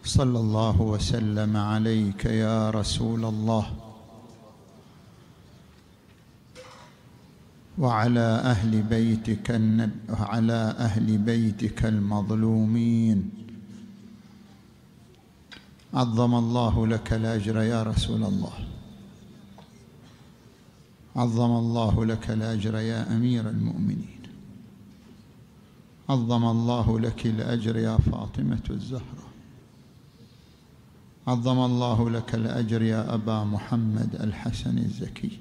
صلى الله وسلم عليك يا رسول الله وعلى أهل بيتك المظلومين. عظم الله لك الأجر يا رسول الله، عظم الله لك الأجر يا أمير المؤمنين، عظم الله لك الأجر يا فاطمة الزهراء، عظم الله لك الأجر يا أبا محمد الحسن الزكي،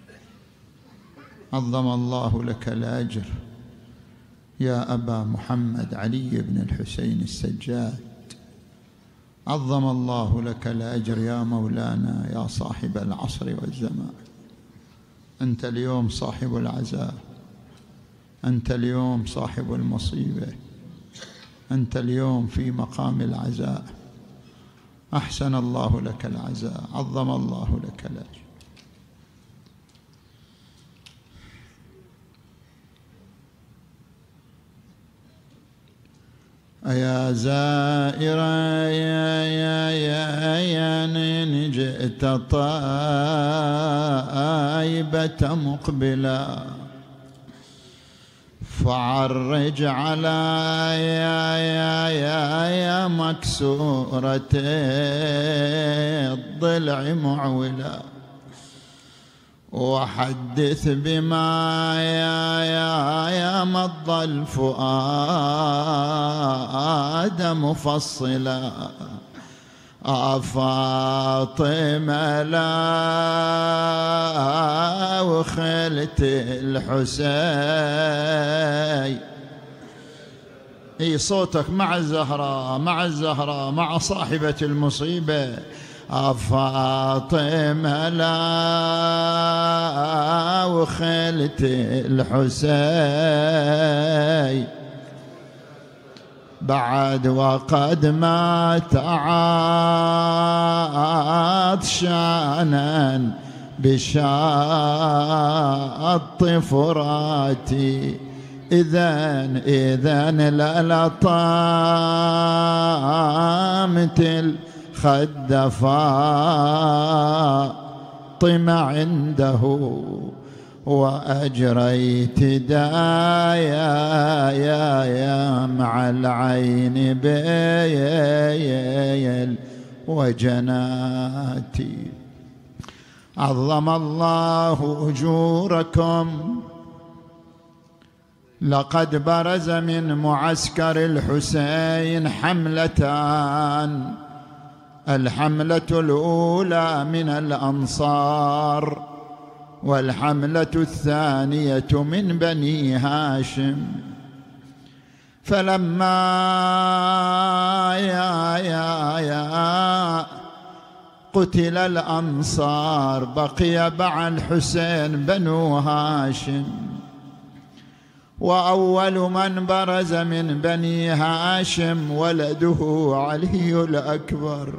عظم الله لك الأجر يا أبا محمد علي بن الحسين السجاد، عظم الله لك الأجر يا مولانا يا صاحب العصر والزمان. أنت اليوم صاحب العزاء، أنت اليوم صاحب المصيبة، أنت اليوم في مقام العزاء. أحسن الله لك العزاء، عظم الله لك الأجر. يا زائرا يا إن جئت طائبة مقبلا فعرج على يا مكسورة الضلع معولا وحدث بما يا مض الفؤاد مفصلا. فاطمة لا وخلت الحسين. صوتك مع الزهراء، مع الزهراء، مع صاحبة المصيبة. فاطمة لا وخلت الحسين بعد وقد مات عطشانا بشاط فراتي. إذن لا طامت الخد فاطمة عنده وأجريت دايا مع العين بيل وجناتي. عظم الله أجوركم. لقد برز من معسكر الحسين حملتان، الحملة الأولى من الأنصار والحملة الثانية من بني هاشم. فلما قتل الأنصار بقي مع الحسين بنو هاشم، وأول من برز من بني هاشم ولده علي الأكبر.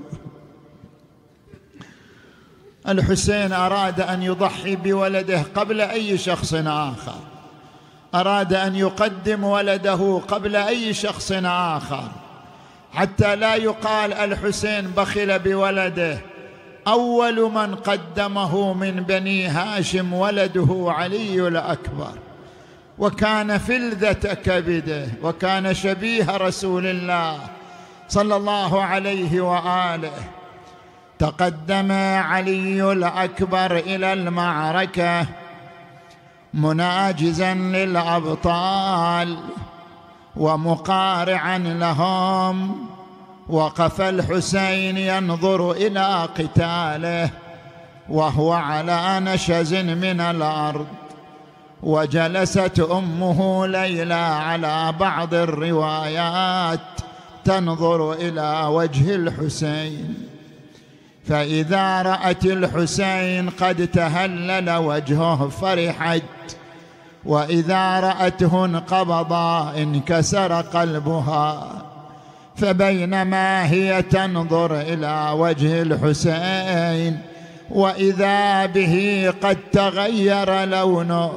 الحسين أراد أن يضحي بولده قبل أي شخص آخر، أراد أن يقدم ولده قبل أي شخص آخر حتى لا يقال الحسين بخل بولده. أول من قدمه من بني هاشم ولده علي الأكبر، وكان فلذة كبده، وكان شبيه رسول الله صلى الله عليه وآله. تقدم علي الأكبر إلى المعركة مناجزا للأبطال ومقارعا لهم. وقف الحسين ينظر إلى قتاله وهو على نشز من الأرض، وجلست أمه ليلى على بعض الروايات تنظر إلى وجه الحسين، فإذا رأت الحسين قد تهلل وجهه فرحت، وإذا رأته انقبض انكسر قلبها. فبينما هي تنظر إلى وجه الحسين وإذا به قد تغير لونه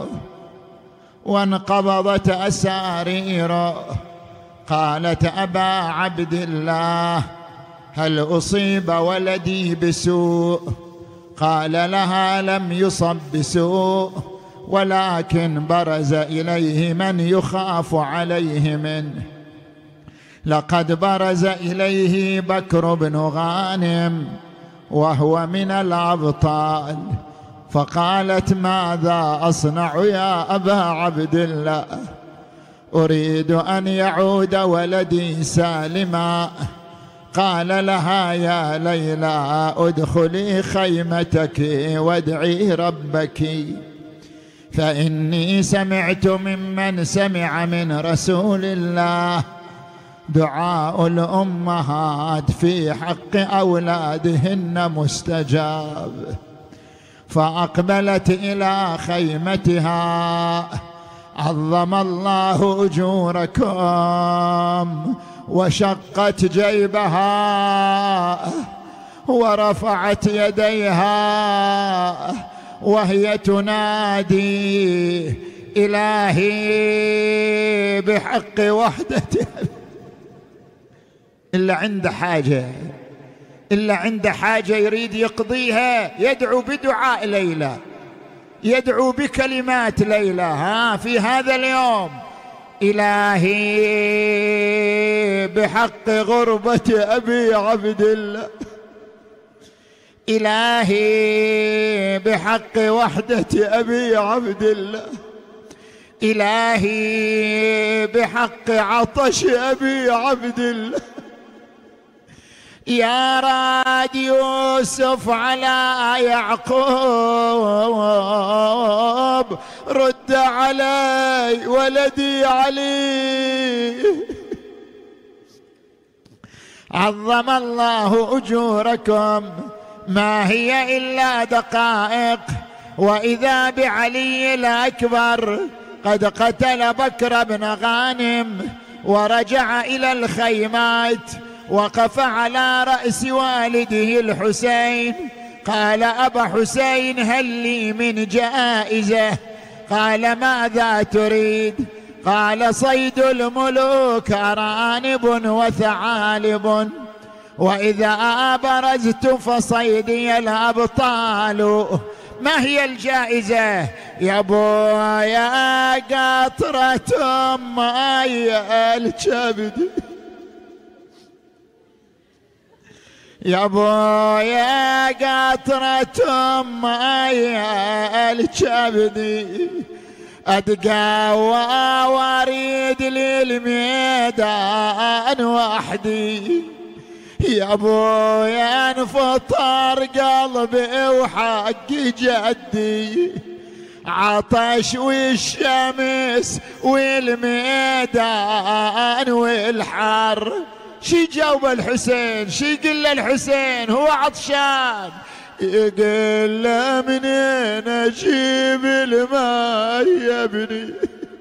وانقبضت أساريره، قالت: أبا عبد الله، هل أصيب ولدي بسوء؟ قال لها لم يصب بسوء، ولكن برز إليه من يخاف عليه منه. لقد برز إليه بكر بن غانم وهو من الأبطال، فقالت ماذا أصنع يا أبا عبد الله؟ أريد أن يعود ولدي سالما. قال لها يا ليلى ادخلي خيمتك وادعي ربك، فإني سمعت ممن سمع من رسول الله دعاء الأمهات في حق أولادهن مستجاب. فأقبلت إلى خيمتها. عظم الله أجوركم. وشقت جيبها ورفعت يديها وهي تنادي إلهي بحق وحدته. إلا عنده حاجة يريد يقضيها يدعو بدعاء ليلى، يدعو بكلمات ليلى في هذا اليوم. إلهي بحق غربة أبي عبد الله، إلهي بحق وحدة أبي عبد الله، إلهي بحق عطش أبي عبد الله. يا راد يوسف على يعقوب رد علي ولدي علي. عظم الله أجوركم. ما هي إلا دقائق وإذا بعلي الأكبر قد قتل بكر بن غانم ورجع إلى الخيمات. وقف على رأس والده الحسين. قال أبا حسين هل لي من جائزة؟ قال ماذا تريد؟ قال صيد الملوك أرانب وثعالب، وإذا برزت فصيدي الأبطال. ما هي الجائزة؟ يا بويا قطرة ماي الكبد، يا بويا قطرة ماي الكبد، أتقوى واريد للميدان وحدي. يا بويا انفطر قلبي وحق جدي، عطش والشمس والميدان والحر. شي جاوب الحسين؟ شي قل الحسين؟ هو عطشان. يقول له منين اجيب الماء يا ابني؟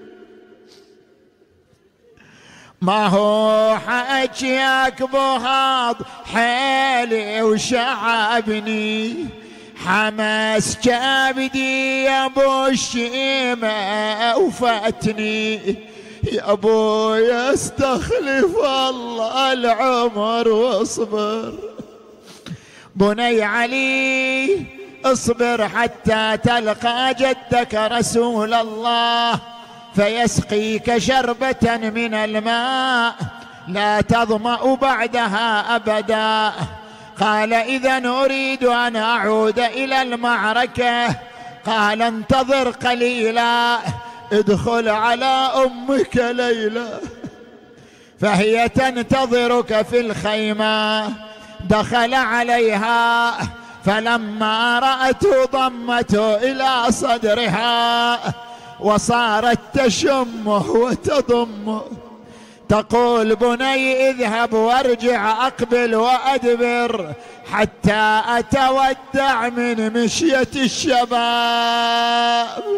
ما هو حكيك بهاض حالي وشعبني، حماس كبدي يا ابو الشيمة وفاتني. يا ابويا استخلف الله العمر واصبر. بني علي اصبر حتى تلقى جدك رسول الله فيسقيك شربة من الماء لا تظمأ بعدها أبدا. قال إذن أريد أن أعود إلى المعركة. قال انتظر قليلا، ادخل على أمك ليلى فهي تنتظرك في الخيمة. دخل عليها فلما رأته ضمته إلى صدرها وصارت تشمه وتضمه. تقول بني اذهب وارجع أقبل وأدبر حتى أتودع من مشية الشباب.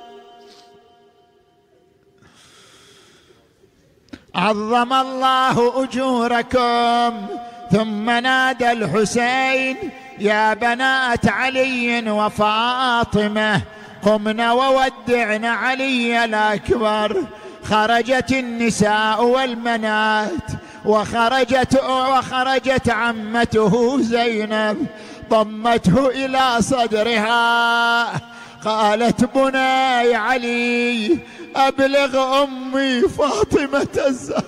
عظم الله أجوركم. ثم نادى الحسين يا بنات علي وفاطمة قمن وودعن علي الأكبر. خرجت النساء والبنات وخرجت عمته زينب ضمته إلى صدرها، قالت بني علي أبلغ أمي فاطمة الزهرة.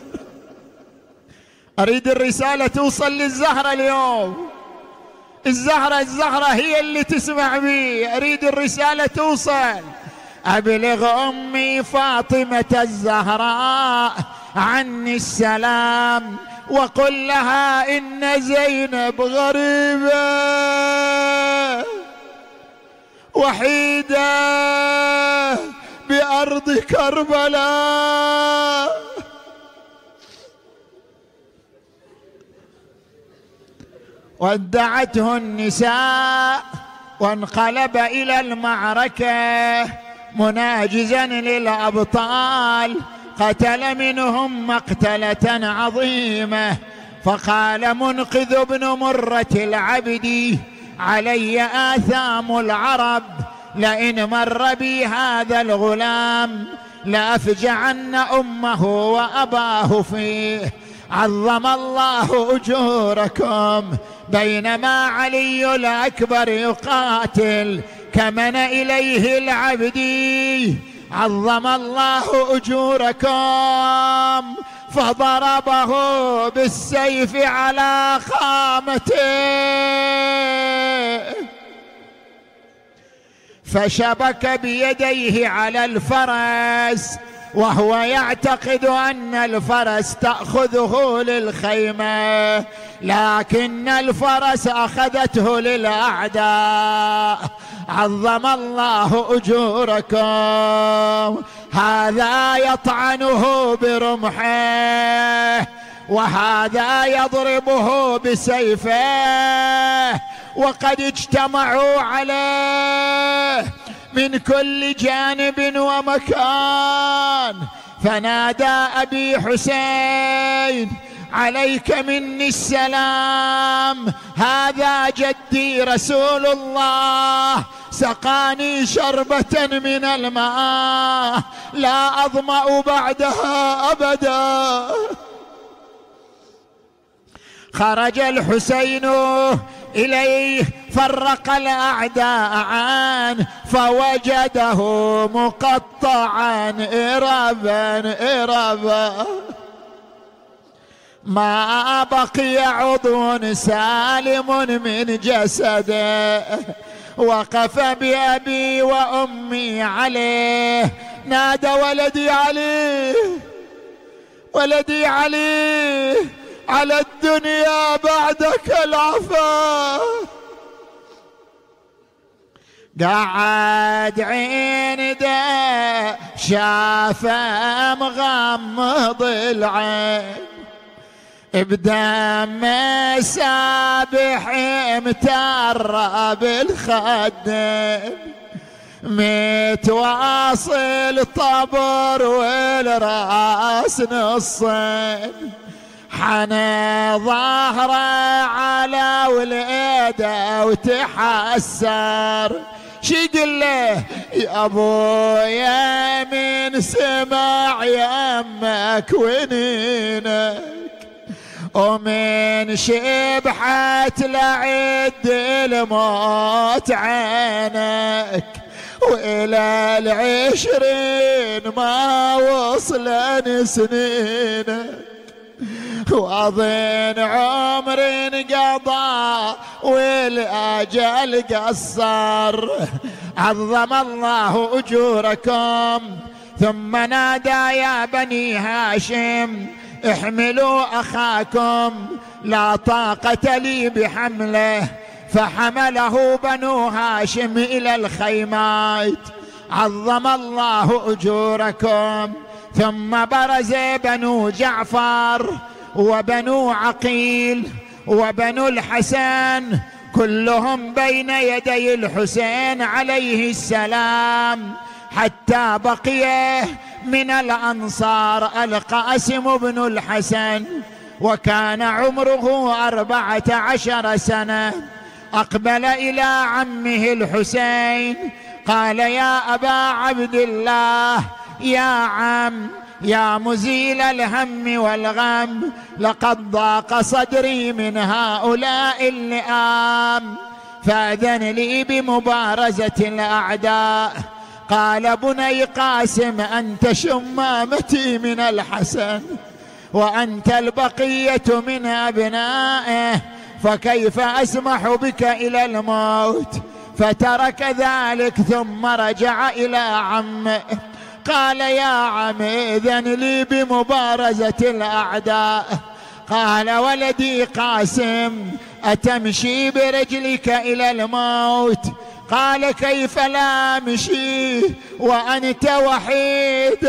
أريد الرسالة توصل للزهرة اليوم، الزهرة هي اللي تسمع بي، أريد الرسالة توصل. أبلغ أمي فاطمة الزهراء عني السلام، وقل لها إن زينب غريبة وحيدة بأرض كربلاء. ودعته النساء وانقلب إلى المعركة مناجزا للأبطال، قتل منهم مقتلة عظيمة. فقال منقذ بن مرة العبدي علي آثام العرب، لئن مر بي هذا الغلام لأفجعن أمه وأباه فيه، عظم الله أجوركم. بينما علي الأكبر يقاتل كمن إليه العبدي، عظم الله أجوركم، فضربه بالسيف على خامته، فشبك بيديه على الفرس وهو يعتقد أن الفرس تأخذه للخيمة، لكن الفرس أخذته للأعداء. عظم الله أجوركم. هذا يطعنه برمحه وهذا يضربه بسيفه، وقد اجتمعوا عليه من كل جانب ومكان. فنادى أبي حسين عليك مني السلام، هذا جدي رسول الله سقاني شربة من الماء لا أظمأ بعدها أبدا. خرج الحسين إليه فرق الأعداء عنه، فوجده مقطعا إربا، ما بقي عضو سالم من جسده. وقف بأبي وأمي عليه، نادى ولدي علي، ولدي علي، على الدنيا بعدك العفا. قعد عنده شافه مغمض العين، بدم سابح مترب الخدم، متواصل طبر والراس نصين، حنى ظهره على وليده وتحسر. شي يقول له يا ابويا من سمع يمك ونينك، ومن شبحة لعد الموت عينك، وإلى 20 ما وصلن سنينك، وأظن عمر انقضى والأجل قصر. عظم الله أجوركم. ثم نادى يا بني هاشم احملوا أخاكم، لا طاقة لي بحمله. فحمله بنو هاشم إلى الخيمات. عظم الله أجوركم. ثم برز بنو جعفر وبنو عقيل وبنو الحسن، كلهم بين يدي الحسين عليه السلام، حتى بقي من الأنصار القاسم بن الحسن، وكان عمره 14 سنة. أقبل إلى عمه الحسين قال يا أبا عبد الله، يا عم، يا مزيل الهم والغم لقد ضاق صدري من هؤلاء اللئام، فأذن لي بمبارزة الأعداء. قال بني قاسم أنت شمامتي من الحسن وأنت البقية من أبنائه، فكيف أسمح بك إلى الموت؟ فترك ذلك ثم رجع إلى عمه. قال يا عم إذن لي بمبارزة الأعداء. قال ولدي قاسم أتمشي برجلك إلى الموت؟ قال كيف لا أمشي وأنت وحيد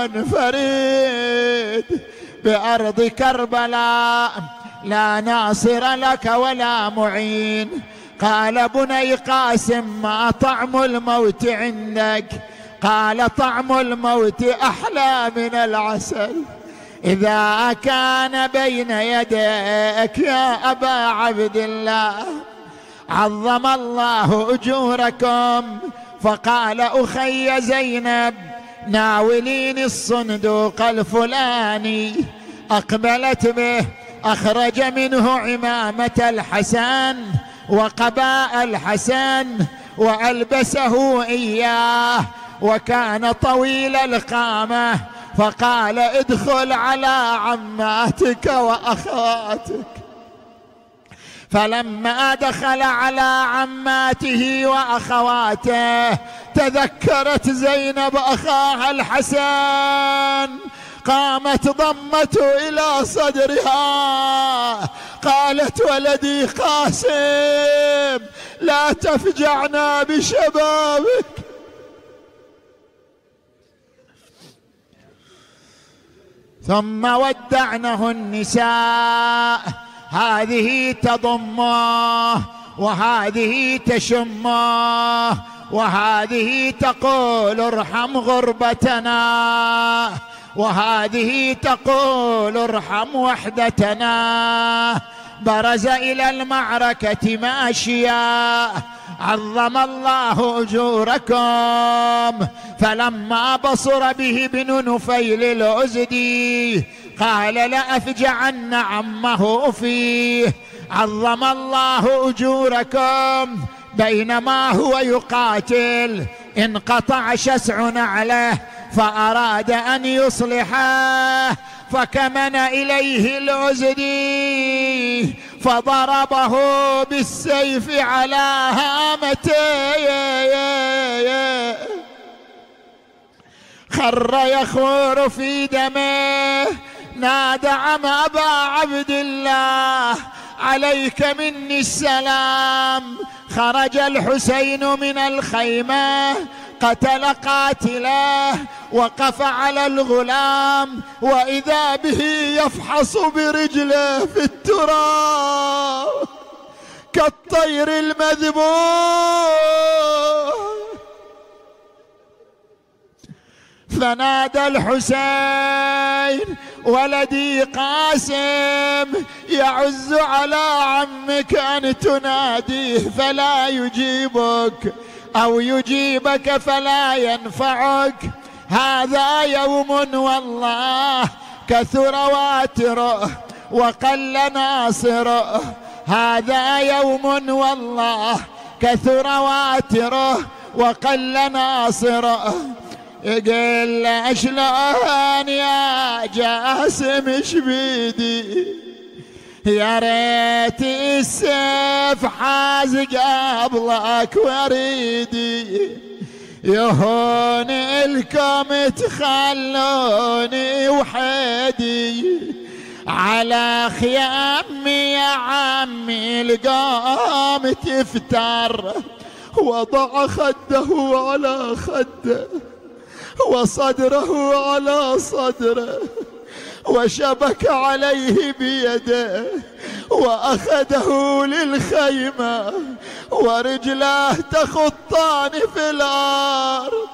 فريد بأرض كربلاء، لا ناصر لك ولا معين. قال بني قاسم ما طعم الموت عندك؟ قال طعم الموت أحلى من العسل إذا كان بين يديك يا أبا عبد الله، عظم الله أجوركم. فقال أخي زينب ناوليني الصندوق الفلاني. أقبلت به، أخرج منه عمامة الحسن وقباء الحسن وألبسه إياه، وكان طويل القامة. فقال ادخل على عماتك وأخواتك. فلما دخل على عماته وأخواته تذكرت زينب أخاها الحسن، قامت ضمته إلى صدرها، قالت ولدي قاسم لا تفجعنا بشبابك. ثم ودعنه النساء، هذه تضمه وهذه تشمه وهذه تقول ارحم غربتنا وهذه تقول ارحم وحدتنا. برز إلى المعركة ماشيا، عظم الله أجوركم. فلما بصر به ابن نفيل الأزدي قال لأفجعن عمه فيه، عظم الله أجوركم. بينما هو يقاتل انقطع شسع نعله فأراد أن يصلحه، فكمن إليه الأزدي فضربه بالسيف على هامته، خر يخور في دمه. نادى عم أبا عبد الله عليك مني السلام. خرج الحسين من الخيمة قتل قاتله، وقف على الغلام وإذا به يفحص برجله في التراب كالطير المذبوح. فنادى الحسين ولدي قاسم يعز على عمك أن تناديه فلا يجيبك أو يجيبك فلا ينفعك. هذا يوم والله كثر واتره وقل ناصره، هذا يوم والله كثر واتره وقل ناصره. يقول شلون يا جاسم ايش بيدي، يا ريت السيف حاز قبلك وريدي، يهون الكم تخلوني وحيدي، على خيامي يا عمي القوم تفتر، وضع خده على خده وصدره على صدره وشبك عليه بيده وأخذه للخيمة ورجلاه تخطان في الأرض.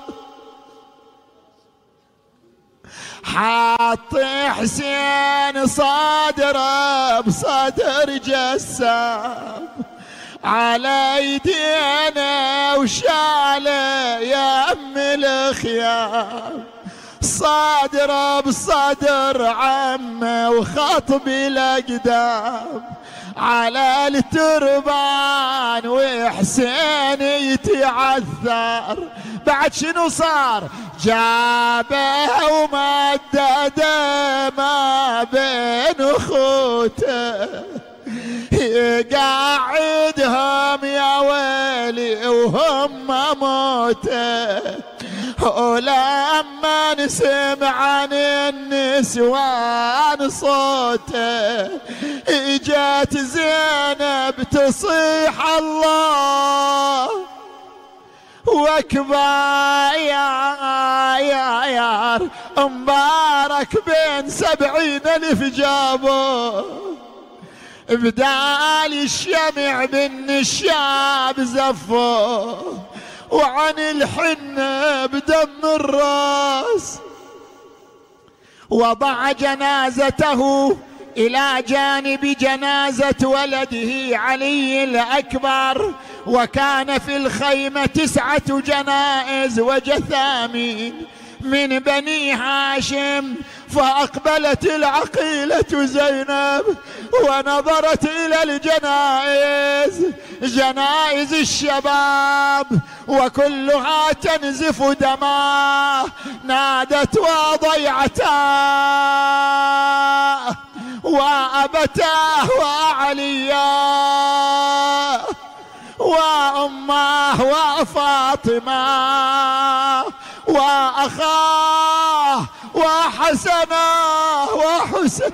حاط حسين صادره بصدر جسام على ايدينا وشاله يا ام الخيام، صادر بصدر عمه وخطب الأقدام على التربان وحسين يتعثر. بعد شنو صار؟ جابه ومدده ما بين اخوته يقعدهم يا ويلي وهم موته. ولما نسمع عن النسوان صوته اجت زينب تصيح الله وكبا يا مبارك بين 70,000 جابوا بدال الشمع بالنشاب زفوا وعن الحنة بدم الراس. وضع جنازته إلى جانب جنازة ولده علي الأكبر، وكان في الخيمة 9 جنائز وجثامين من بني هاشم. فأقبلت العقيلة زينب ونظرت إلى الجنائز، جنائز الشباب وكلها تنزف دماء. نادت وضيعتاه وأبتاه وعلياه وأمه وفاطمة وأخاه وحسنه وحسين.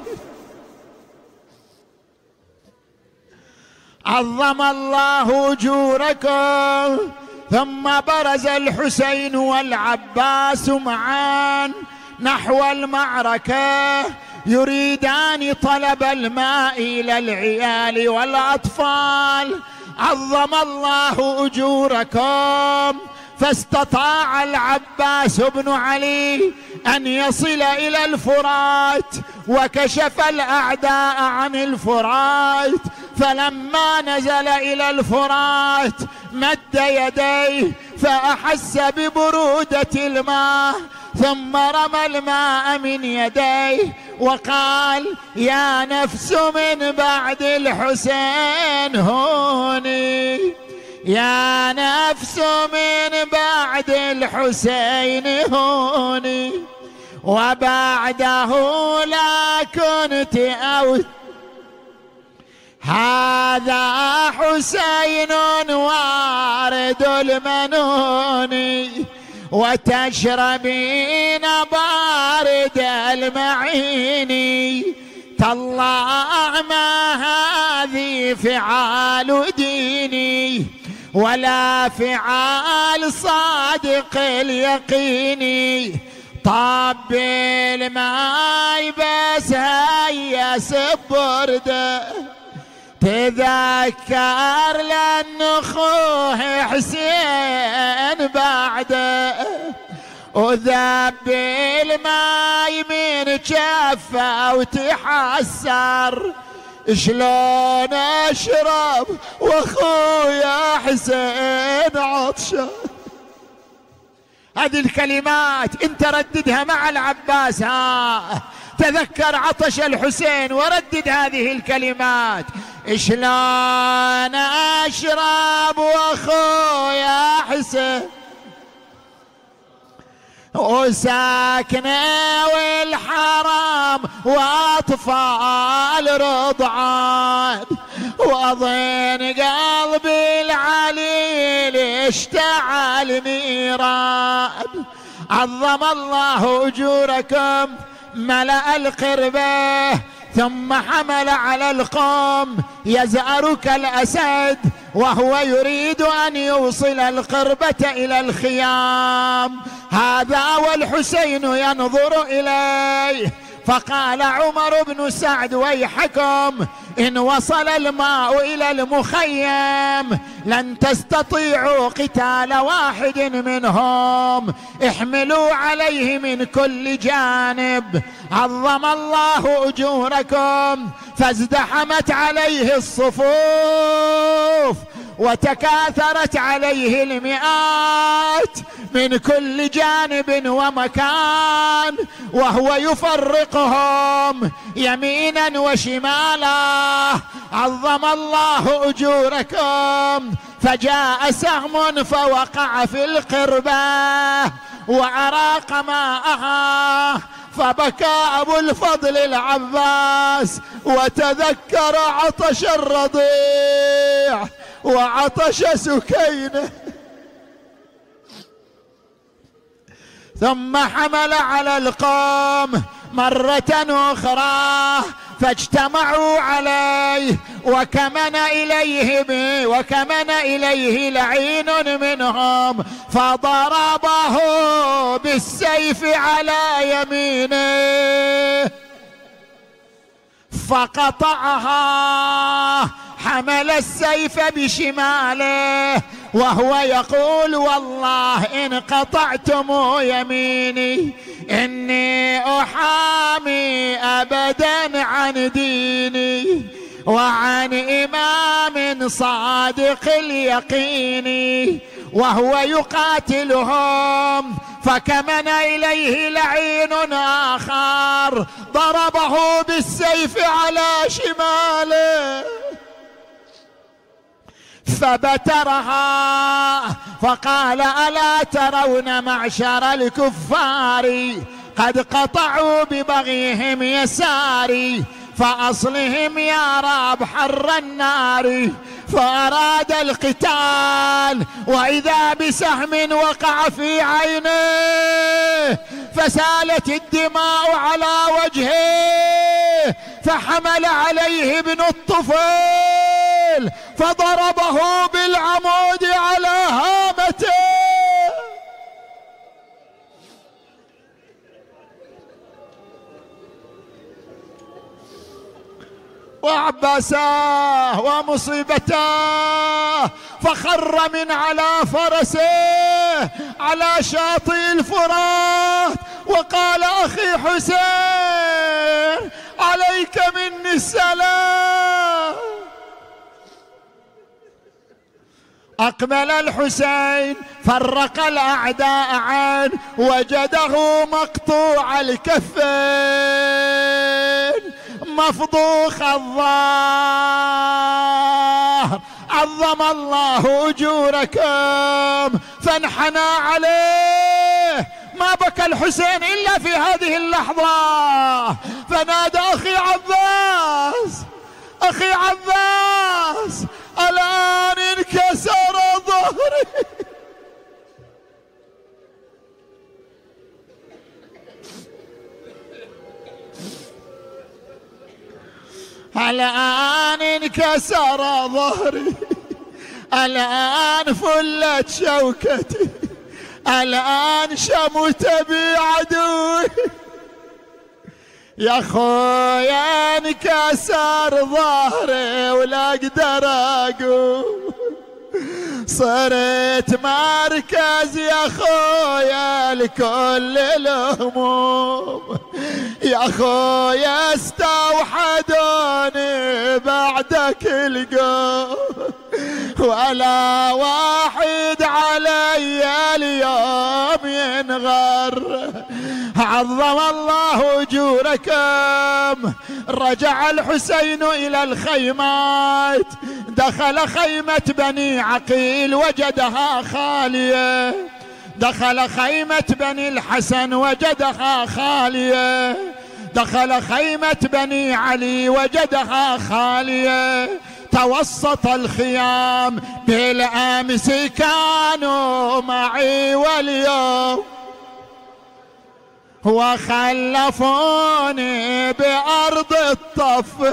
عظم الله أجوركم. ثم برز الحسين والعباس معا نحو المعركة يريدان طلب الماء إلى العيال والأطفال. عظم الله أجوركم. فاستطاع العباس بن علي أن يصل إلى الفرات، وكشف الأعداء عن الفرات. فلما نزل إلى الفرات مد يديه فأحس ببرودة الماء، ثم رمى الماء من يديه وقال: يا نفس من بعد الحسين هوني، يا نفس من بعد الحسين هوني، وبعده لا كنت أوت. هذا حسين وارد المنون، وتشربين بارد المعين. تالله ما هذه فعال ديني ولا فعال صادق اليقين. طاب الماء بس هيس برده، تذكر لأن أخوه حسين بعده، وذب الماء من جفه وتحسر. شلون أشرب وأخويا حسين عطشان؟ هذه الكلمات انت رددها مع العباس. تذكر عطش الحسين وردد هذه الكلمات. شلون أشرب وأخويا حسين، وساكنة والحرام وأطفال رضعان، وأظن قلبي العليل اشتعل نيران. عظم الله أجوركم. ملأ القربة ثم حمل على القوم يزأر كالأسد، وهو يريد أن يوصل القربة إلى الخيام. هذا والحسين ينظر إليه. فقال عمر بن سعد: ويحكم، إن وصل الماء إلى المخيم لن تستطيعوا قتال واحد منهم، احملوا عليه من كل جانب. عظم الله أجوركم. فازدحمت عليه الصفوف السيوف وتكاثرت عليه المئات من كل جانب ومكان، وهو يفرقهم يمينا وشمالا. عظم الله أجوركم. فجاء سهم فوقع في القربة وأراق ماءها، فبكى أبو الفضل العباس وتذكر عطش الرضيع وعطش سكينة، ثم حمل على القوم مرة أخرى فاجتمعوا عليه وكمن إليه لعين منهم، فضربه بالسيف على يمينه فقطعها. حمل السيف بشماله وهو يقول: والله إن قطعتم يميني إني أحامي أبدا عن ديني وعن إمام صادق اليقين. وهو يقاتلهم فكمن إليه لعين آخر ضربه بالسيف على شماله فبترها، فقال: ألا ترون معشر الكفار قد قطعوا ببغيهم يساري، فأصلهم يا رب حر النار. فأراد القتال وإذا بسهم وقع في عينه فسالت الدماء على وجهه، فحمل عليه ابن الطفيل فضربه بالعمود على هامته، وعباساه ومصيبتاه، فخر من على فرسه على شاطئ الفرات وقال: أخي حسين عليك مني السلام. أقبل الحسين فرق الأعداء عنه، وجده مقطوع الكفين مفضوخ الظهر. عظم الله أجوركم. فانحنى عليه، ما بكى الحسين إلا في هذه اللحظة، فنادى: أخي عباس، أخي عباس، الآن انكسر ظهري. الآن انكسر ظهري، الآن فلت شوكتي، الآن شمت بي عدوي. يا خويا انكسر ظهري ولا اقدر اقوم، صرت مركز يا خويا لكل الهموم. يا خويا استوحدوني بعدك القوم، ولا واحد علي اليوم ينغر. عظم الله أجوركم. رجع الحسين إلى الخيمات، دخل خيمة بني عقيل وجدها خالية، دخل خيمة بني الحسن وجدها خالية، دخل خيمة بني علي وجدها خالية. توسط الخيام بالأمس كانوا معي واليوم وخلفوني بأرض الطف.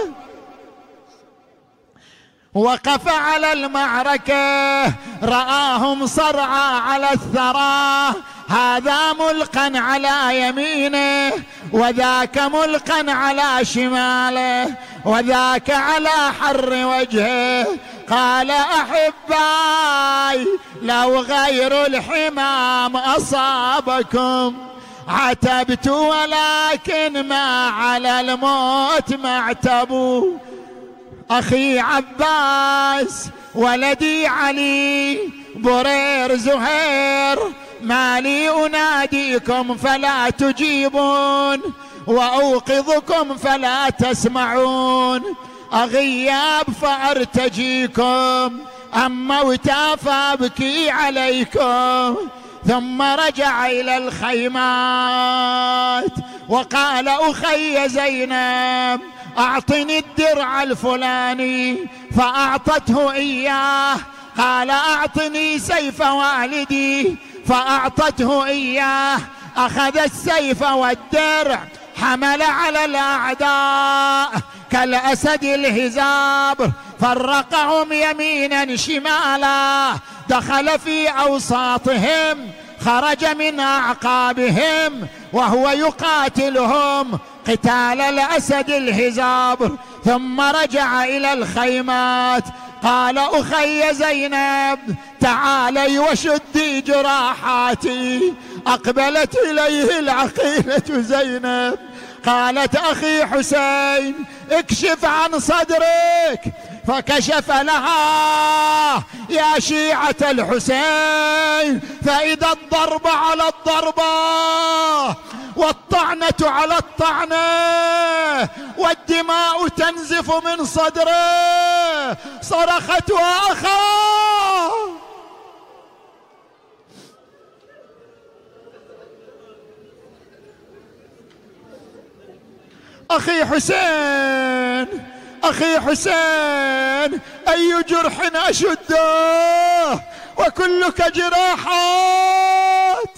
وقف على المعركة رآهم صرعى على الثرى، هذا ملقا على يمينه وذاك ملقا على شماله وذاك على حر وجهه. قال: أحباي، لو غير الحمام أصابكم عتبت، ولكن ما على الموت معتبوا. أخي عباس، ولدي علي، برير، زهير، ما لي أناديكم فلا تجيبون، وأوقظكم فلا تسمعون، أغياب فأرتجيكم، أم موتى فأبكي عليكم. ثم رجع إلى الخيمات وقال: أخي زينب، أعطني الدرع الفلاني، فأعطته إياه. قال: أعطني سيف والدي، فأعطته إياه. أخذ السيف والدرع، حمل على الأعداء كالأسد الهزاب، فرقهم يمينا شمالا، دخل في أوساطهم، خرج من أعقابهم وهو يقاتلهم قتال الأسد الهزاب. ثم رجع إلى الخيمات قال: أخي زينب، تعالي وشدي جراحاتي. أقبلت إليه العقيلة زينب قالت: أخي حسين، اكشف عن صدرك. فكشف لها: يا شيعة الحسين، فإذا الضرب على الضربة والطعنة على الطعنة والدماء تنزف من صدره. صرخت: وأخاه. أخي حسين، أخي حسين، أي جرح أشده وكلك جراحات.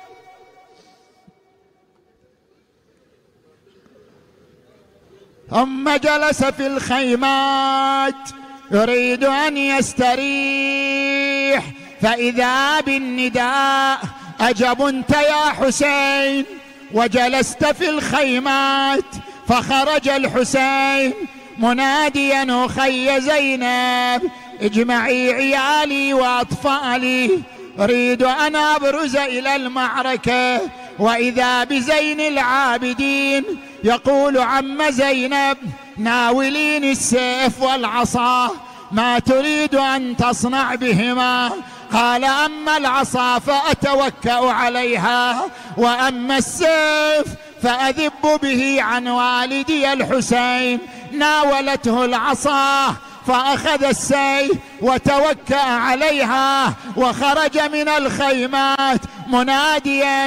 ثم جلس في الخيمات يريد أن يستريح، فإذا بالنداء: أجبنت يا حسين؟ وجلست في الخيمات. فخرج الحسين مناديا: أخي زينب، اجمعي عيالي وأطفالي، أريد أن أبرز إلى المعركة. وإذا بزين العابدين يقول: عم زينب، ناوليني السيف والعصا، ما تريد أن تصنع بهما؟ قال: أما العصا فأتوكأ عليها، وأما السيف فأذب به عن والدي الحسين. ناولته العصا فأخذ السيف وتوكأ عليها، وخرج من الخيمات مناديا: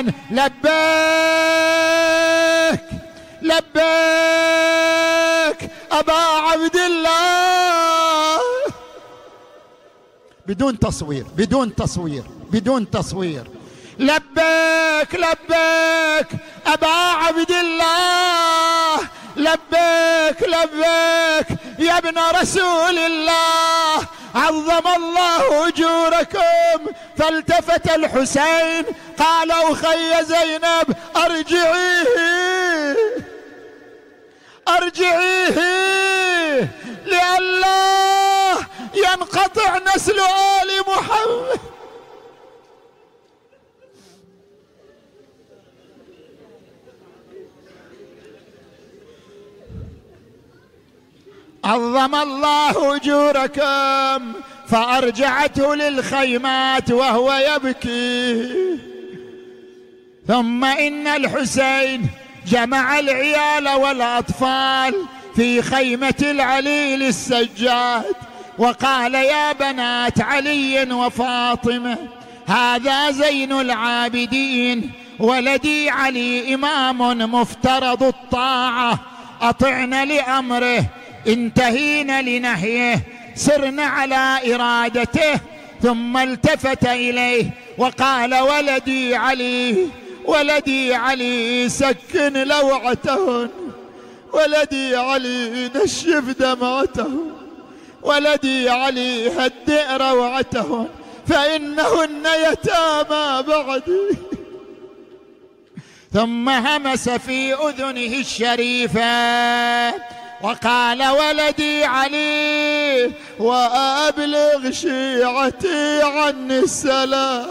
لبيك لبيك أبا عبد الله. بدون تصوير، بدون تصوير، بدون تصوير. لبيك لبيك أبا عبد الله، لبيك لبيك يا ابن رسول الله، عظم الله أجوركم. فالتفت الحسين قال: أخي زينب، أرجعيه أرجعيه لئلا ينقطع نسل آل محمد. عظم الله أجوركم. فأرجعته للخيمات وهو يبكي. ثم إن الحسين جمع العيال والأطفال في خيمة العليل السجاد، وقال: يا بنات علي وفاطمة، هذا زين العابدين، ولدي علي إمام مفترض الطاعة، أطعن لأمره، انتهين لنهيه، سرن على إرادته. ثم التفت إليه وقال: ولدي علي، ولدي علي، سكن لوعتهن، ولدي علي، نشف دمعتهن، ولدي علي، هدئ روعتهن، فإنهن يتامى بعدي. ثم همس في أذنه الشريفة وقال: ولدي علي، وأبلغ شيعتي عني السلام.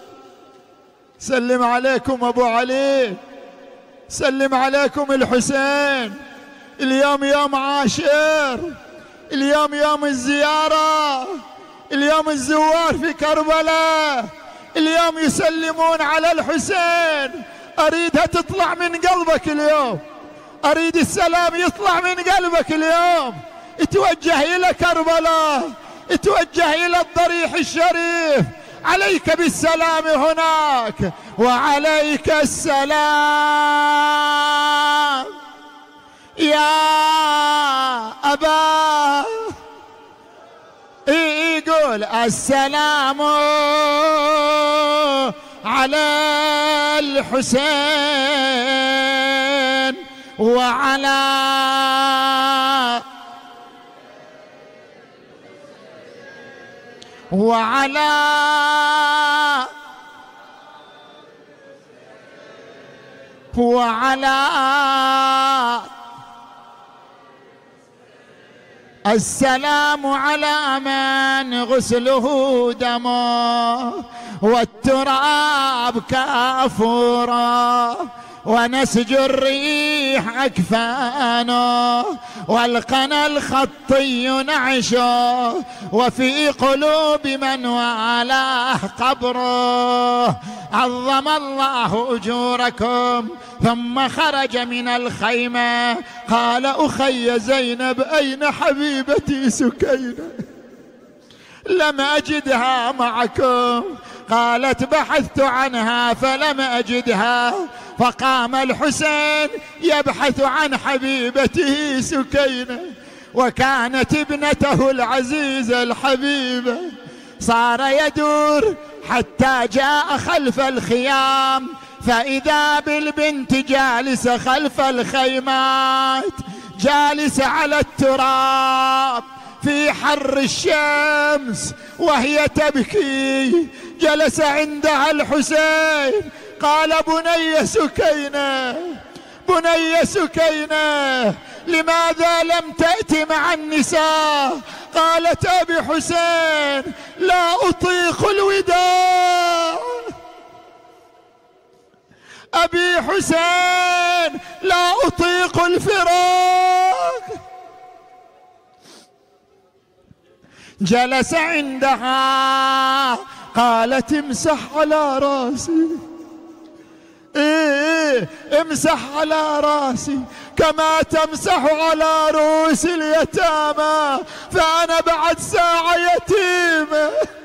سلم عليكم أبو علي، سلم عليكم الحسين. اليوم يوم عاشر، اليوم يوم الزيارة، اليوم الزوار في كربلاء، اليوم يسلمون على الحسين. أريدها تطلع من قلبك اليوم، أريد السلام يطلع من قلبك اليوم. اتوجه إلى كربلاء، اتوجه إلى الضريح الشريف. عليك بالسلام هناك، وعليك السلام يا أبا. يقول السلام على الحسين وعلى السلام على من غسله دمه والتراب كافورا ونسج الريح أكفانه والقنا الخطي نعشه وفي قلوب من والاه قبره. عظم الله أجوركم. ثم خرج من الخيمة قال أخي زينب أين حبيبتي سكينة؟ لم أجدها معكم. قالت بحثت عنها فلم أجدها. فقام الحسين يبحث عن حبيبته سكينة، وكانت ابنته العزيزة الحبيبة. صار يدور حتى جاء خلف الخيام، فإذا بالبنت جالسة خلف الخيمات، جالسة على التراب في حر الشمس وهي تبكي. جلس عندها الحسين قال بني سكينة، بني سكينة، لماذا لم تأتي مع النساء؟ قالت أبي حسين لا أطيق الوداع، أبي حسين لا أطيق الفراق. جلس عندها قالت امسح على راسي، امسح على راسي كما تمسح على رؤوس اليتامى، فأنا بعد ساعة يتيمة.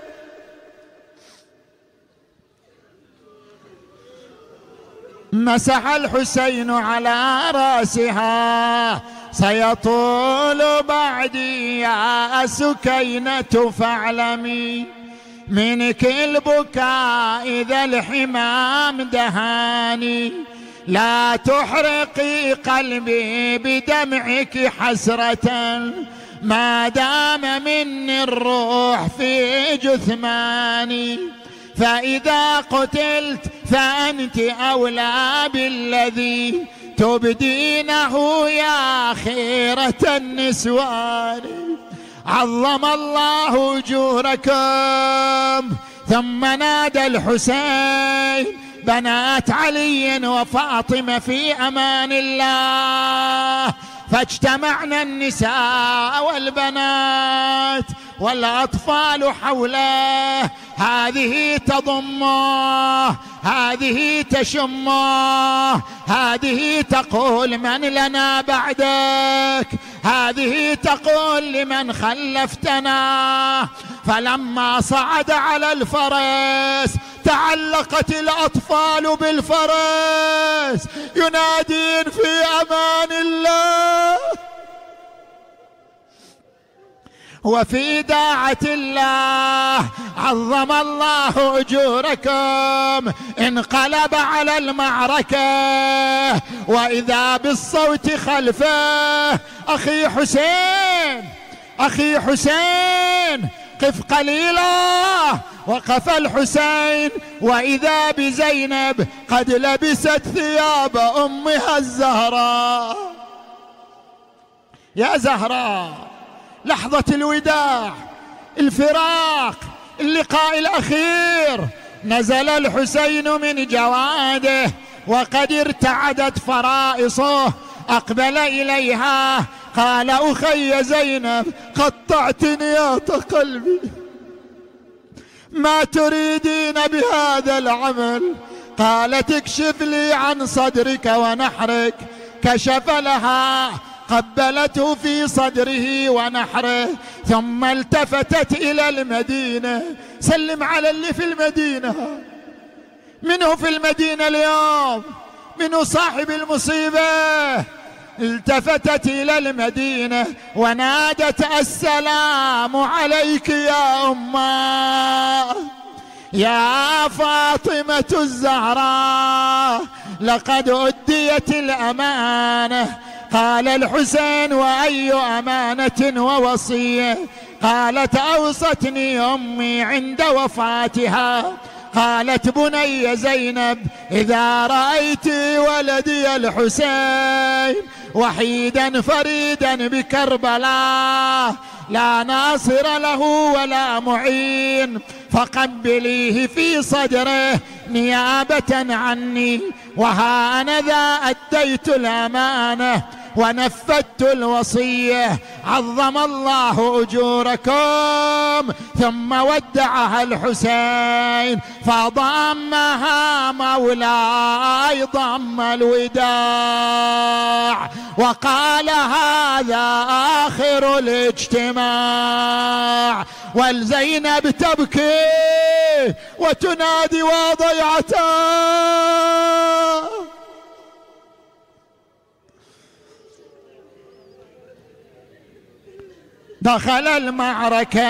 مسح الحسين على راسها سيطول بعدي يا سكينة فاعلمي منك البكاء إذا الحمام دهاني، لا تحرقي قلبي بدمعك حسرة ما دام مني الروح في جثماني، فإذا قتلت فأنت أولى بالذي تبدينه يا خيرة النسوان. عظم الله أجوركم. ثم نادى الحسين بنات علي وفاطمة في أمان الله، فاجتمعنا النساء والبنات والأطفال حوله. هذه تضمه، هذه تشمه، هذه تقول من لنا بعدك، هذه تقول لمن خلفتنا. فلما صعد على الفرس تعلقت الأطفال بالفرس ينادين في أمان الله وفي داعة الله. عظم الله أجوركم. انقلب على المعركة وإذا بالصوت خلفه أخي حسين، أخي حسين قف قليلا. وقف الحسين وإذا بزينب قد لبست ثياب أمها الزهراء. يا زهراء، لحظة الوداع، الفراق، اللقاء الأخير. نزل الحسين من جواده وقد ارتعدت فرائصه. أقبل إليها قال أخي زينب قطعت نياط قلبي، ما تريدين بهذا العمل؟ قالت اكشف لي عن صدرك ونحرك. كشف لها، قبلته في صدره ونحره، ثم التفتت إلى المدينة. سلم على اللي في المدينة. منه في المدينة اليوم؟ منه صاحب المصيبة؟ التفتت إلى المدينة ونادت السلام عليك يا أمه، يا فاطمة الزهراء، لقد أديت الأمانة. قال الحسين وأي أمانة ووصية؟ قالت أوصتني أمي عند وفاتها، قالت بني زينب إذا رأيت ولدي الحسين وحيدا فريدا بكربلاء لا ناصر له ولا معين، فقبليه في صدره نيابة عني، وها أنا ذا أديت الأمانة ونفذت الوصية، عظم الله أجوركم. ثم ودعها الحسين فضمها مولاي ضم الوداع، وقال هذا آخر الاجتماع. والزينب تبكي وتنادي وضيعتها. دخل المعركة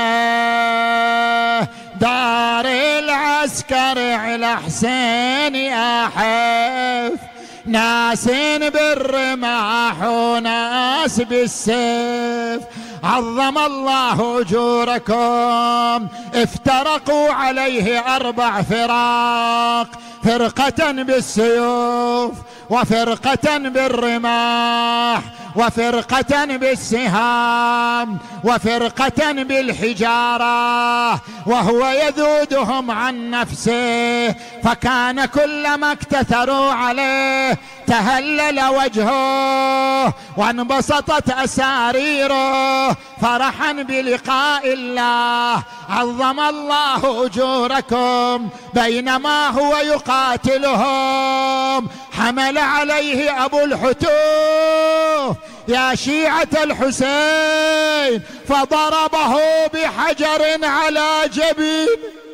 دار العسكر على حسين أحف، ناس بالرماح وناس بالسيف، عظم الله أجوركم. افترقوا عليه 4 فراق، فرقة بالسيوف، وفرقة بالرماح، وفرقة بالسهام، وفرقة بالحجارة، وهو يذودهم عن نفسه. فكان كلما اكتثروا عليه تهلل وجهه وانبسطت أساريره فرحا بلقاء الله. عظم الله أجوركم. بينما هو يقاتلهم حمل عليه أبو الحتوف يا شيعة الحسين فضربه بحجر على جبين،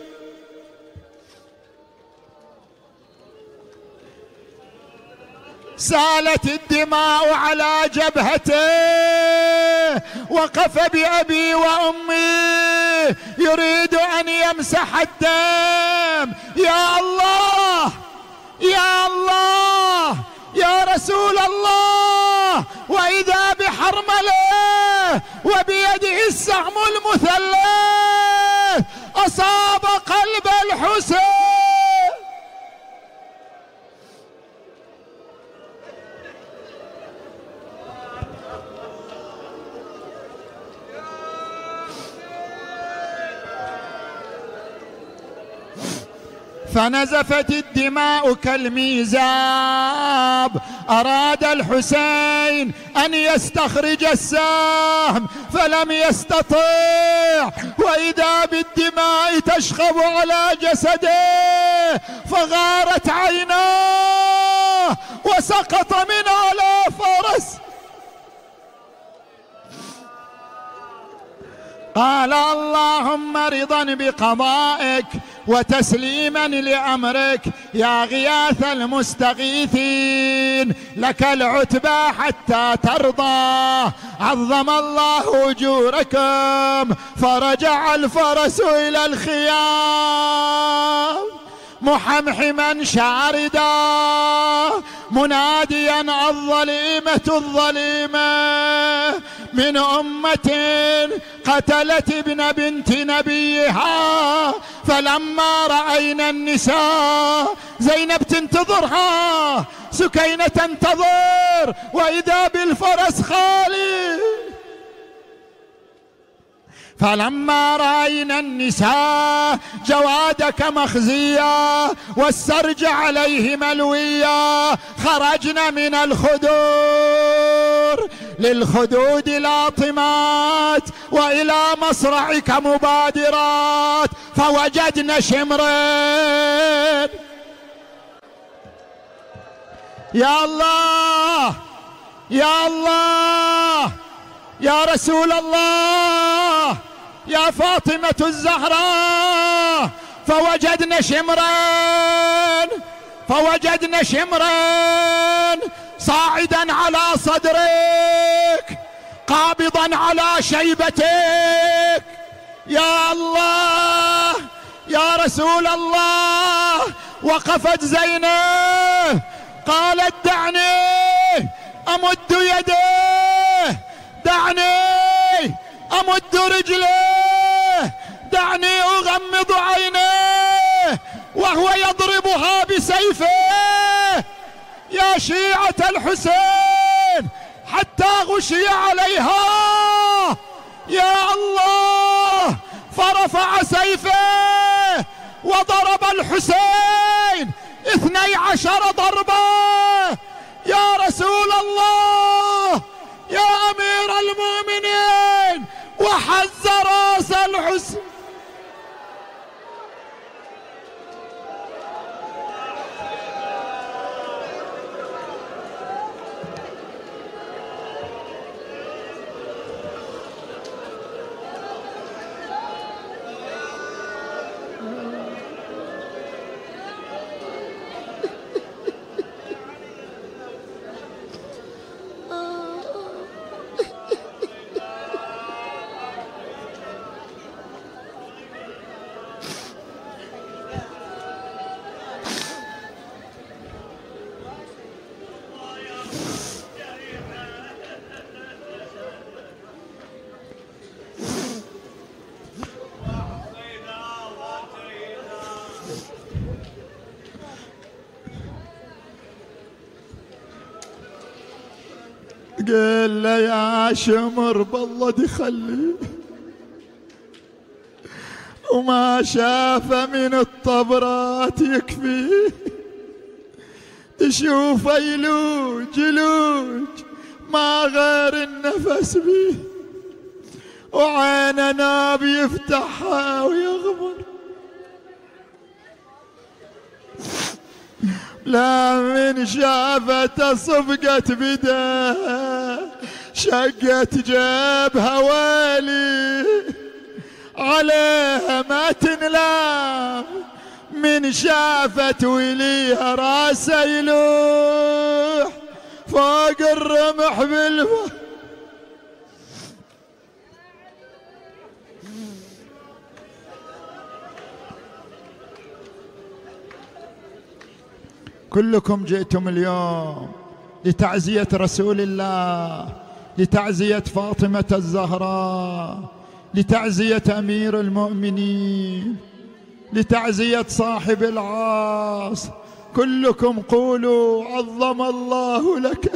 سالت الدماء على جبهته. وقف بأبي وأمي يريد أن يمسح الدم. يا الله يا الله يا رسول الله، وإذا بحرمله وبيده السهم المثلث أصاب قلب الحسين. فنزفت الدماء كالميزاب. أراد الحسين أن يستخرج السهم فلم يستطيع، وإذا بالدماء تشخب على جسده فغارت عيناه وسقط من على فرس. قال اللهم رضا بقضائك وتسليما لأمرك يا غياث المستغيثين، لك العتبى حتى ترضى. عظم الله أجوركم. فرجع الفرس إلى الخيام محمحما شاردا مناديا الظليمة الظليمة من أمة قتلت ابن بنت نبيها. فلما رأينا النساء، زينب تنتظرها، سكينة تنتظر، وإذا بالفرس خالي. فلما رأينا النساء جوادك مخزيا والسرج عليه ملويا خرجنا من الخدور للخدود لاطمات وإلى مصرعك مبادرات فوجدنا شمرين. يا الله يا الله يا رسول الله يا فاطمة الزهراء، فوجدنا شمرين صاعدا على صدرك قابضا على شيبتك. يا الله يا رسول الله. وقفت زينب قالت دعني أمد يديه، دعني أمد رجليه، دعني أغمض عينيه وهو يضربها بسيفه يا شيعة الحسين حتى غشي عليها. يا الله. فرفع سيفه وضرب الحسين 12 ضربة. يا رسول الله يا أمير المؤمنين، وحز راس الحسين. قل له يا شمر بالله دخلي وما شافه من الطبرات يكفي، تشوف يلوج ما غير النفس بيه وعينه ناب يفتحها ويغمر. لا من شافته صفقت بيدها شقت جيبها ويلي عليها ما تنلام، من شافت وليها راسه يلوح فوق الرمح بالفخ. كلكم جئتم اليوم لتعزية رسول الله، لتعزية فاطمة الزهراء، لتعزية أمير المؤمنين، لتعزية صاحب العاص. كلكم قولوا عظم الله لك.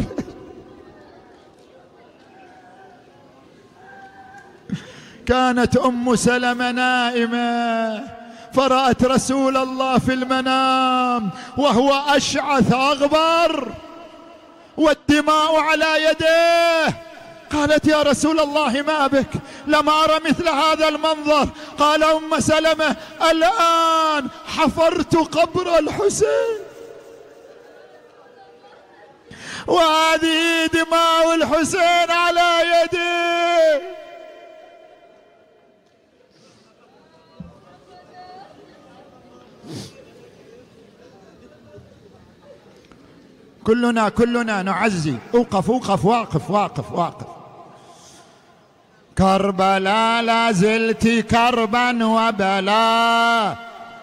كانت أم سلمة نائمة فرأت رسول الله في المنام وهو أشعث أغبر والدماء على يديه. قالت يا رسول الله ما بك؟ لم أرى مثل هذا المنظر. قال أم سلمة الآن حفرت قبر الحسين وهذه دماء الحسين على يدي. كلنا نعزي. اوقف واقف. كربلاء لا زلت كربا وبلاء،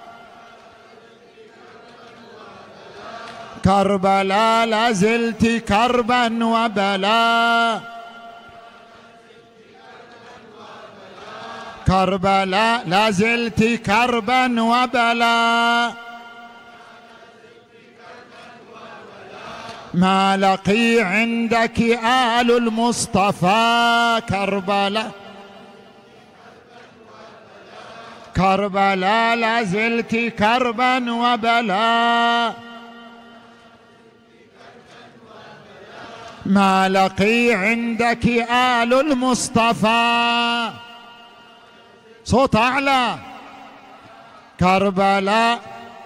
كربلاء لا زلت كربا وبلاء، كربلاء لا زلت كربا وبلاء. ما لقي عندك آل المصطفى كربلاء، كربلاء لا زلت كربا وبلاء، ما لقي عندك آل المصطفى. صوت أعلى. كربلاء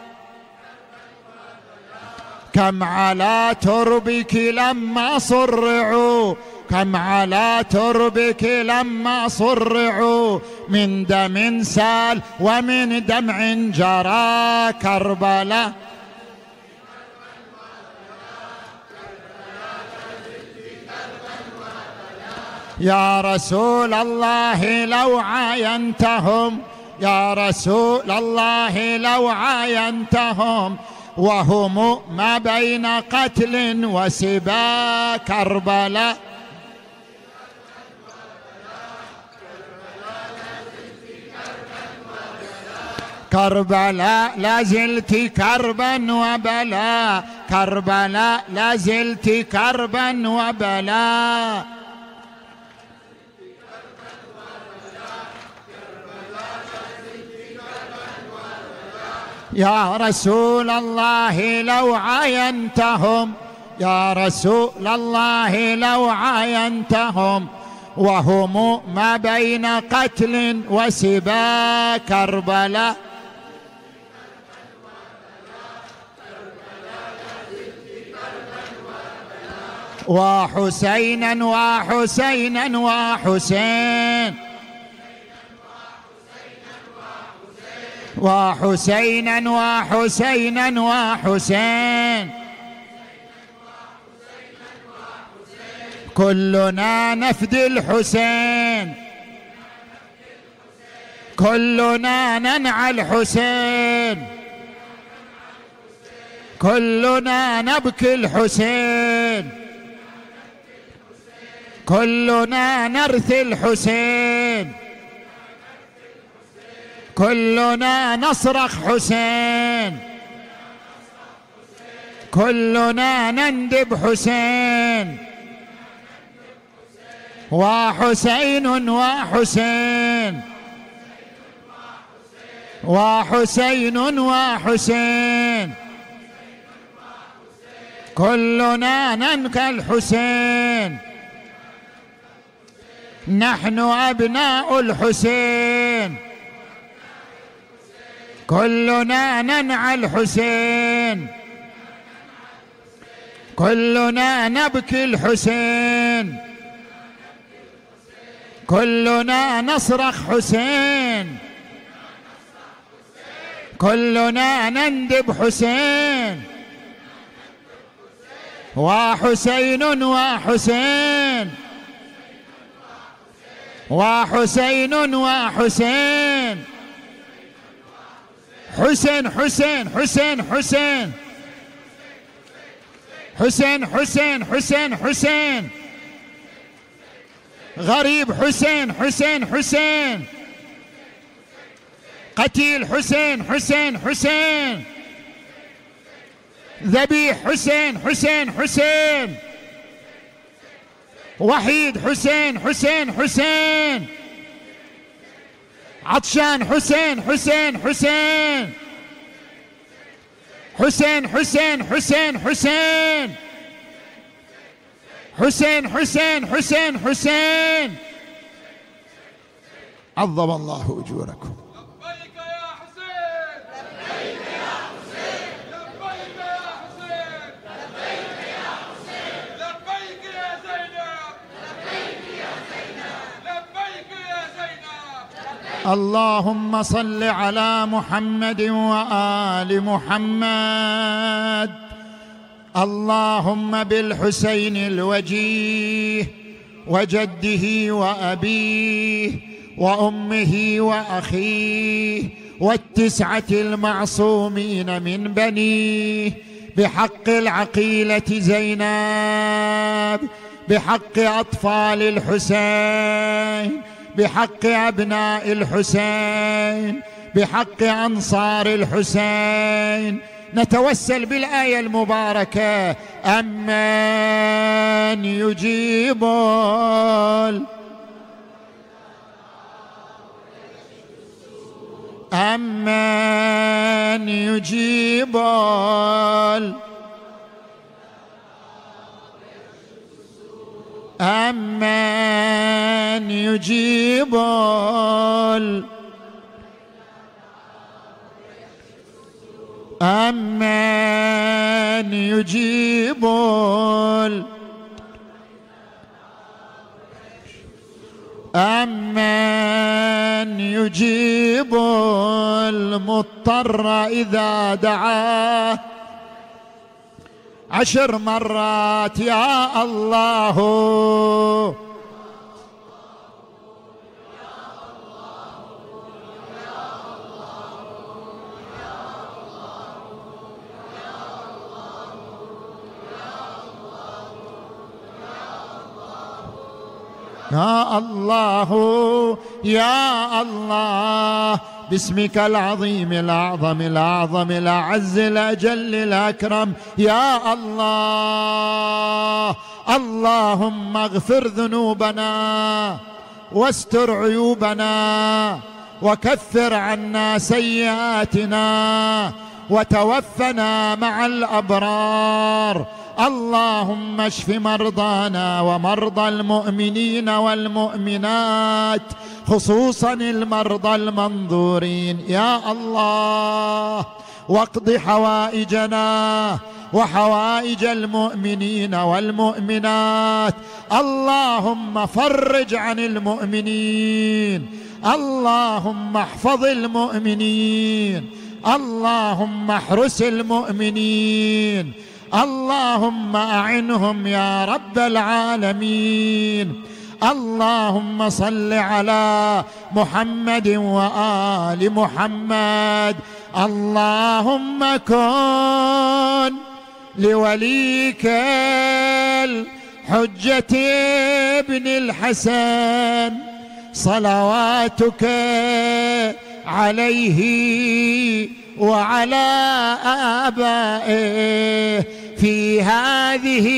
كم على تربك لما صرعوا، كم على تربك لما صرعوا، من دم سال ومن دمع جرى. كربلاء يا رسول الله لو عاينتهم، يا رسول الله لو عاينتهم وهم ما بين قتل وسبا. كربلاء كربلاء لا زلت كربا وبلاء، كربلاء لا زلت كربا وبلاء. يا رسول الله لو عاينتهم، يا رسول الله لو عاينتهم وهم ما بين قتل وسبا. كربلاء وحسينا وحسينا وحسين، وحسينا وحسينا وحسين، كلنا نفدي الحسين، كلنا ننعى الحسين، كلنا نبكي الحسين، كلنا نرثي الحسين، كلنا نصرخ حسين، كلنا نندب حسين. وحسين وحسين وحسين وحسين، كلنا ننكى الحسين، نحن أبناء الحسين، كلنا ننعى الحسين، كلنا نبكي الحسين، كلنا نصرخ حسين، كلنا نندب حسين. وحسين وحسين وحسين وحسين، حسين حسين حسين حسين حسين حسين حسين حسين، غريب حسين حسين حسين، قتيل حسين حسين حسين، ذبيح حسين حسين حسين، وحيد حسين حسين حسين، عطشان حسين حسين حسين، حسين حسين حسين حسين، حسين حسين حسين حسين. عظم الله أجوركم. لبيك يا حسين، لبيك يا حسين، لبيك يا حسين، لبيك يا حسين، لبيك يا زينب، لبيك يا زينب، لبيك يا زينب. اللهم صل على محمد وآل محمد. اللهم بالحسين الوجيه وجده وأبيه وأمه وأخيه والتسعة المعصومين من بنيه، بحق العقيلة زينب، بحق أطفال الحسين، بحق أبناء الحسين، بحق أنصار الحسين، نتوسل بالآية المباركة: أمن يجيب أمن يجيب أمن يجيب أمن يجيب أمن يجيب المضطر إذا دعاه 10 مرات يا الله. يا الله يا الله باسمك العظيم الأعظم الأعظم الأعز الأجل الأكرم يا الله. اللهم اغفر ذنوبنا واستر عيوبنا وكفر عنا سيئاتنا وتوفنا مع الأبرار. اللهم اشف مرضانا ومرضى المؤمنين والمؤمنات خصوصا المرضى المنظورين يا الله، واقض حوائجنا وحوائج المؤمنين والمؤمنات. اللهم فرج عن المؤمنين، اللهم احفظ المؤمنين، اللهم احرس المؤمنين، اللهم أعنهم يا رب العالمين. اللهم صل على محمد وآل محمد. اللهم كن لوليك الحجة ابن الحسن صلواتك عليه وعلى آبائه في هذه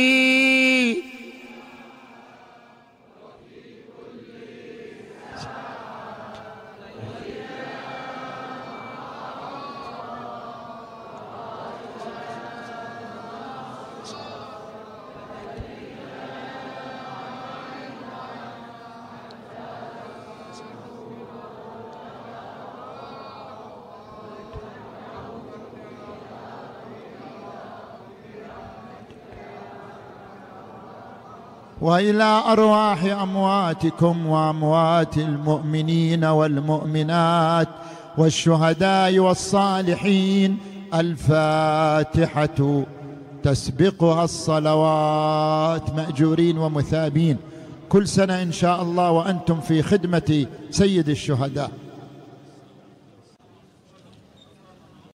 وإلى أرواح أمواتكم وأموات المؤمنين والمؤمنات والشهداء والصالحين الفاتحة تسبقها الصلوات مأجورين ومثابين. كل سنة إن شاء الله وأنتم في خدمة سيد الشهداء.